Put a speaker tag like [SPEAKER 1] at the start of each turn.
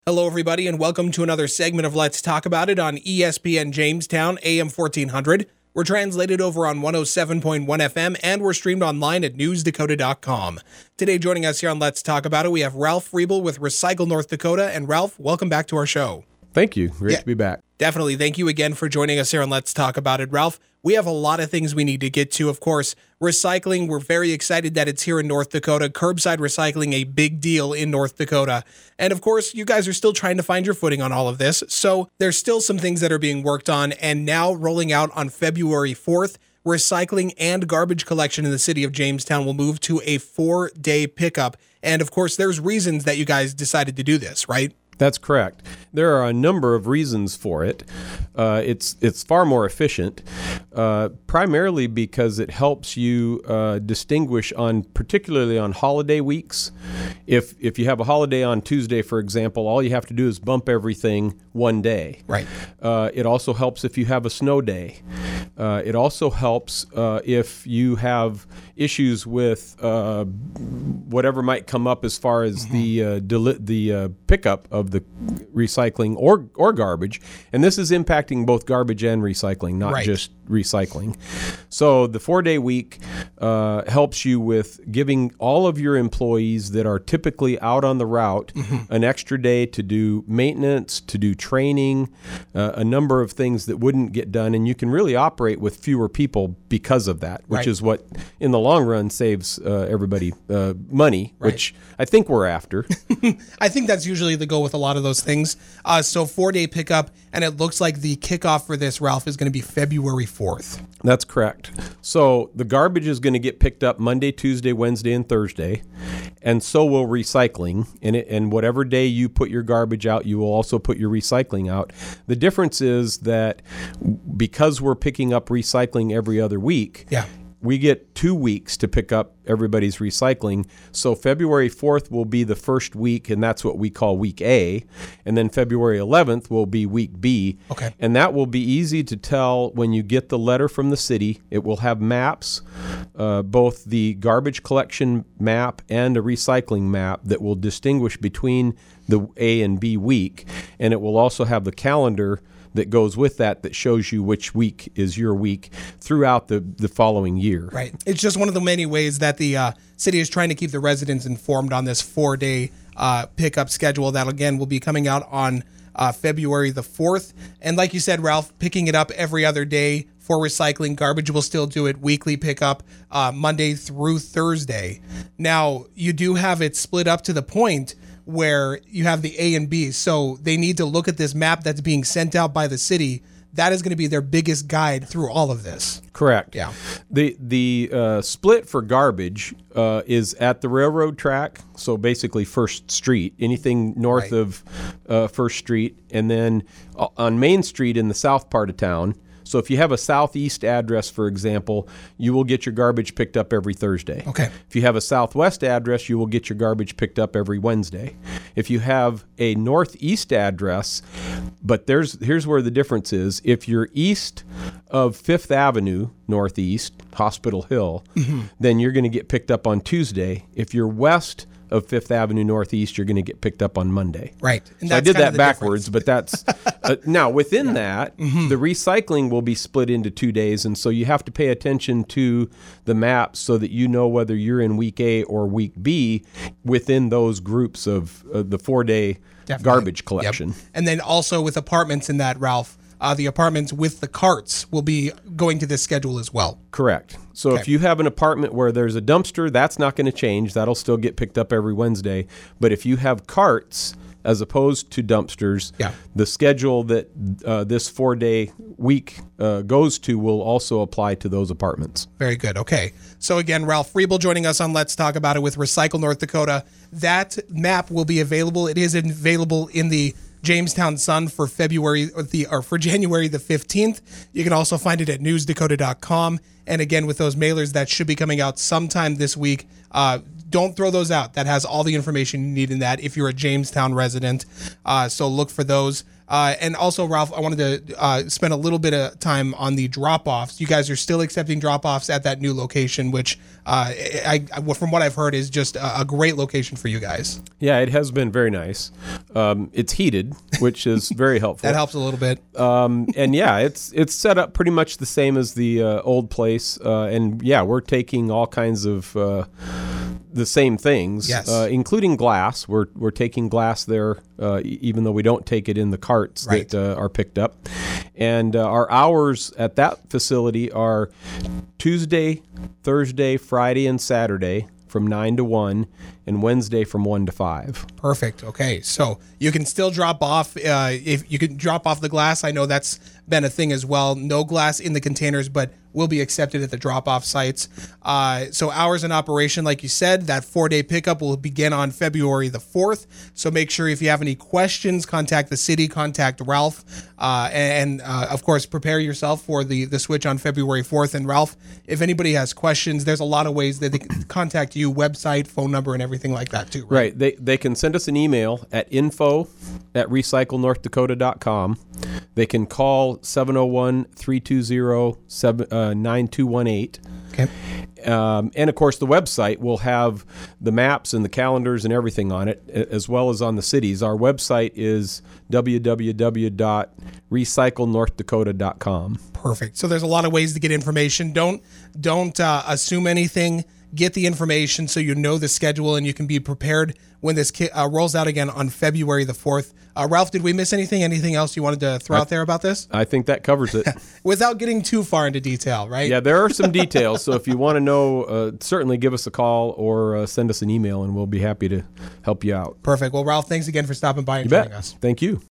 [SPEAKER 1] Hello, everybody, and welcome to another segment of Let's Talk About It on ESPN Jamestown, AM 1400. We're translated over on 107.1 FM, and we're streamed online at newsdakota.com. Today, joining us here on Let's Talk About It, we have Ralph Friebel with Recycle North Dakota. And Ralph, welcome back to our show.
[SPEAKER 2] Thank you. Great to be back.
[SPEAKER 1] Definitely. Thank you again for joining us here on Let's Talk About It. Ralph, we have a lot of things we need to get to. Of course, recycling, we're very excited that it's here in North Dakota. Curbside recycling, a big deal in North Dakota. And of course, you guys are still trying to find your footing on all of this. So there's still some things that are being worked on. And now rolling out on February 4th, recycling and garbage collection in the city of Jamestown will move to a 4-day pickup. And of course, there's reasons that you guys decided to do this, right?
[SPEAKER 2] That's correct. There are a number of reasons for it. It's far more efficient, primarily because it helps you distinguish particularly on holiday weeks. If you have a holiday on Tuesday, for example, all you have to do is bump everything one day.
[SPEAKER 1] Right.
[SPEAKER 2] It also helps if you have a snow day. It also helps if you have issues with whatever might come up as far as the pickup of the recycling or garbage. And this is impacting both garbage and recycling, not just recycling. So the 4-day week helps you with giving all of your employees that are typically out on the route an extra day to do maintenance, to do training, a number of things that wouldn't get done. And you can really operate with fewer people because of that, which is what in the long run saves everybody money, which I think we're after.
[SPEAKER 1] I think that's usually the goal with a lot of those things. So 4-day pickup, and it looks like the kickoff for this, Ralph, is going to be February 4th.
[SPEAKER 2] That's correct. So the garbage is going to get picked up Monday, Tuesday, Wednesday, and Thursday, and so will recycling. And whatever day you put your garbage out, you will also put your recycling out. The difference is that because we're picking up recycling every other week, we get 2 weeks to pick up everybody's recycling. So February 4th will be the first week, and that's what we call week A. And then February 11th will be week B.
[SPEAKER 1] Okay.
[SPEAKER 2] And that will be easy to tell when you get the letter from the city. It will have maps, both the garbage collection map and a recycling map that will distinguish between the A and B week. And it will also have the calendar that goes with that shows you which week is your week throughout the following year.
[SPEAKER 1] Right. It's just one of the many ways that the city is trying to keep the residents informed on this 4-day pickup schedule that, again, will be coming out on February the 4th. And like you said, Ralph, picking it up every other day for recycling. Garbage will still do it weekly pickup Monday through Thursday. Now, you do have it split up to the point where you have the A and B. So they need to look at this map that's being sent out by the city. That is going to be their biggest guide through all of this.
[SPEAKER 2] Correct.
[SPEAKER 1] Yeah.
[SPEAKER 2] The split for garbage is at the railroad track, so basically First Street, anything north of First Street, and then on Main Street in the south part of town. So if you have a southeast address, for example, you will get your garbage picked up every Thursday.
[SPEAKER 1] Okay.
[SPEAKER 2] If you have a southwest address, you will get your garbage picked up every Wednesday. If you have a northeast address, but here's where the difference is. If you're east of 5th Avenue Northeast, Hospital Hill, then you're going to get picked up on Tuesday. If you're west of 5th Avenue Northeast, you're going to get picked up on Monday.
[SPEAKER 1] Right.
[SPEAKER 2] And so I did that backwards, but that's now within that, the recycling will be split into 2 days. And so you have to pay attention to the map so that you know whether you're in week A or week B within those groups of the 4-day garbage collection.
[SPEAKER 1] Yep. And then also with apartments in that, Ralph, the apartments with the carts will be going to this schedule as well.
[SPEAKER 2] Correct. So if you have an apartment where there's a dumpster, that's not going to change. That'll still get picked up every Wednesday. But if you have carts as opposed to dumpsters, the schedule that this 4-day week goes to will also apply to those apartments.
[SPEAKER 1] Very good. Okay. So again, Ralph Friebel joining us on Let's Talk About It with Recycle North Dakota. That map will be available. It is available in the Jamestown Sun for for January the 15th. You can also find it at newsdakota.com. And again, with those mailers that should be coming out sometime this week, don't throw those out. That has all the information you need in that if you're a Jamestown resident. So look for those. And also, Ralph, I wanted to spend a little bit of time on the drop-offs. You guys are still accepting drop-offs at that new location, which, from what I've heard, is just a great location for you guys.
[SPEAKER 2] Yeah, it has been very nice. It's heated, which is very helpful.
[SPEAKER 1] That helps a little bit.
[SPEAKER 2] And yeah, it's set up pretty much the same as the old place. And yeah, we're taking all kinds of the same things,
[SPEAKER 1] yes.
[SPEAKER 2] Including glass. We're taking glass there, even though we don't take it in the carts
[SPEAKER 1] right.
[SPEAKER 2] that are picked up. And our hours at that facility are Tuesday, Thursday, Friday, and Saturday from 9 to 1, and Wednesday from 1 to 5.
[SPEAKER 1] Perfect. Okay, so you can still drop off. If you can drop off the glass, I know that's been a thing as well. No glass in the containers, but will be accepted at the drop-off sites. So hours in operation, like you said, that 4-day pickup will begin on February the 4th. So make sure if you have any questions, contact the city, contact Ralph, and of course, prepare yourself for the switch on February 4th. And Ralph, if anybody has questions, there's a lot of ways that they can contact you, website, phone number, and everything like that too, right?
[SPEAKER 2] Right. They can send us an email at info@recyclenorthdakota.com. They can call 701-320-9218.
[SPEAKER 1] Okay.
[SPEAKER 2] And of course, the website will have the maps and the calendars and everything on it, as well as on the cities. Our website is www.recyclenorthdakota.com.
[SPEAKER 1] Perfect. So there's a lot of ways to get information. Don't assume anything. Get the information so you know the schedule and you can be prepared when this rolls out again on February the 4th. Ralph, did we miss anything? Anything else you wanted to throw out there about this?
[SPEAKER 2] I think that covers it.
[SPEAKER 1] Without getting too far into detail, right?
[SPEAKER 2] Yeah, there are some details. So if you want to know, certainly give us a call or send us an email, and we'll be happy to help you out.
[SPEAKER 1] Perfect. Well, Ralph, thanks again for stopping by and
[SPEAKER 2] You
[SPEAKER 1] joining
[SPEAKER 2] bet.
[SPEAKER 1] us.
[SPEAKER 2] Thank you.